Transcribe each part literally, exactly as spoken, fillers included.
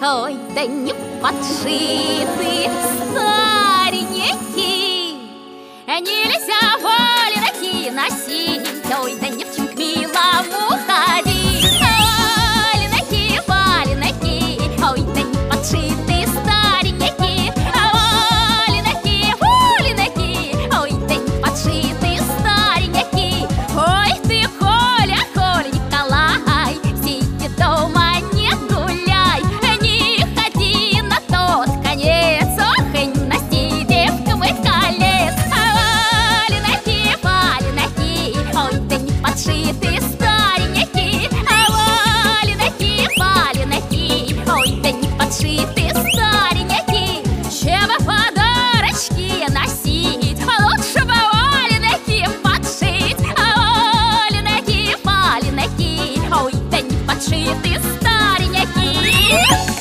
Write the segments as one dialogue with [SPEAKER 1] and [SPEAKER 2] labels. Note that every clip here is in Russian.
[SPEAKER 1] ой, да не подшиты старенькие. Нельзя валенки носить, ой, да девчонок милому ходить. Валенки, валенки, ой, да не подшиты старенькие. Валенки, валенки, ой, да не подшиты старенькие. Ой, ты, Коля, Коля, Николай, сиди дома, не гуляй, не ходи на тот конец, ох, и не носи девковых колец. Валенки, валенки, ой, да не подшиты старенькие. Валенки, валенки, ой, да не подшиты старенькие. Чего подарочки носить, лучше бы валенки подшить. Валенки, валенки, ой, да не подшиты старенькие.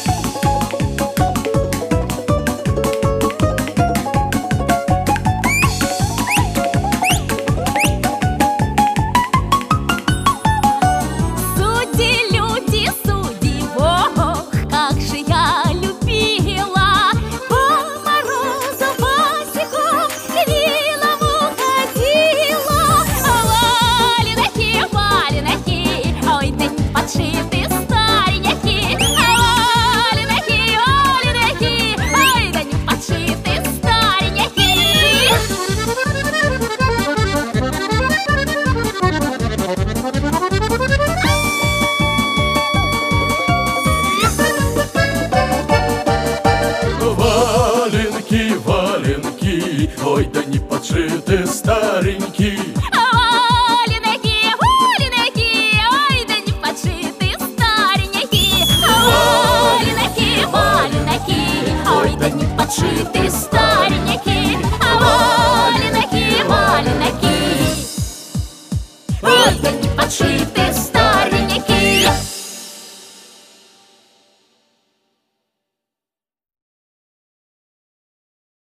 [SPEAKER 1] Судьи, люди, судьи, ох, как же я любила по морозу босиком к вилам ходила. Валенки, валенки, ой, да не подшиты старенькие. Валенки, валенки, ой, да не подшиты старенькие.
[SPEAKER 2] Валенки, валенки, ой, да не подшиты старенькие.
[SPEAKER 1] Валенки, валенки, ой, да не подшиты старенькие. Валенки, валенки, ой, да не подшиты старенькие. Валенки, валенки, ой, да